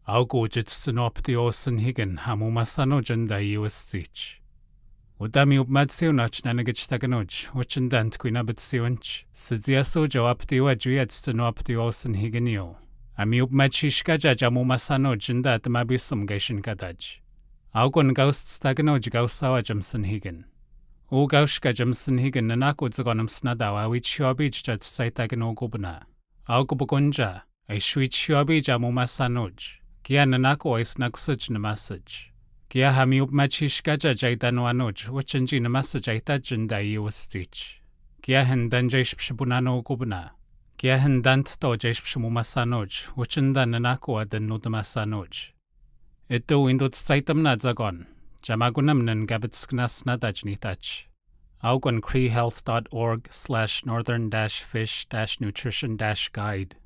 Augojet synoptiosen higen hamummasano jenda iwastich. Udami ubmadsionach nanagitstaganoj, wachendant quinabitsionch, sidziaso jawaptiwa juyat synoptiosen higenio. Ami ubmadshishkaja jamumasano jenda atmabisum gaishin kadaj. Augon gaust staganoj gausawa jamsen higen. O gaushka jamsen higen nanako zagonam snadawa wichobij jat saitagano Augobugonja, a shwichobij jamumasanoj. Kia nanako is nakusaj namasaj. Kia hami ubmachishkaja jaidanuanoj, wachenji namasaj aitajinda iwastich. Kia hendan jaishpshibunano gubna. Kia hendant to jaishpshimumasanoj, wachenda nanako adan nudamasanoj. Ito indot saitamna zagon, jamagunam nan gabitsknas nadajnitach. Augon creehealth.org/northern-fish-nutrition-guide.